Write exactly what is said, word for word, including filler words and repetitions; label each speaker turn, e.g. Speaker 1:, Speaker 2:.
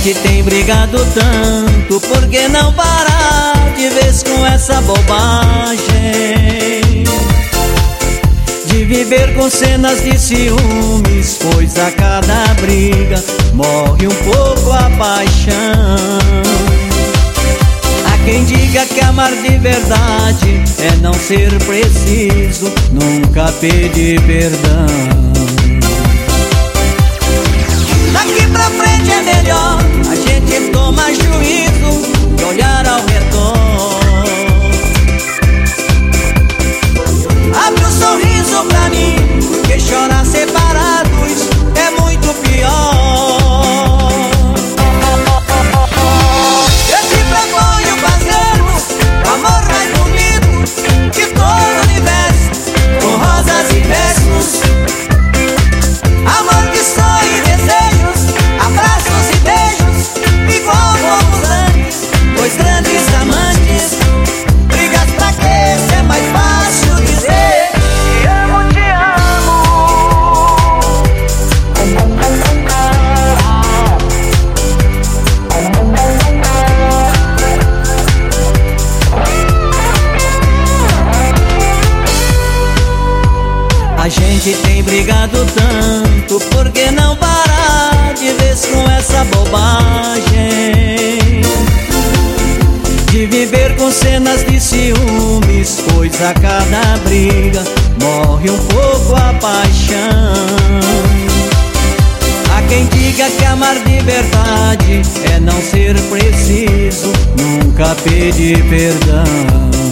Speaker 1: gente tem brigado tanto, por que não parar de vez com essa bobagem de viver com cenas de ciúmes? Pois a cada briga morre um pouco a paixão. Há quem diga que amar de verdade é não ser preciso nunca pedir perdão. Daqui pra frente é melhor a gente tomar juízo e olhar ao redor. Abre um sorriso pra mim, porque chorar separados é muito pior. Eu te proponho fazermos o amor mais bonito de todo o universo, com rosas e versos, amor que sonha e desejos, abraços e beijos, igual fomos antes, dois grandes amantes. Brigas pra quê? Se é mais fácil dizer te amo, te amo. A gente tem brigado tanto, por que não parar de vez com essa bobagem de viver com cenas de ciúmes? Pois a cada briga morre um pouco a paixão. Há quem diga que amar de verdade é não ser preciso nunca pedir perdão.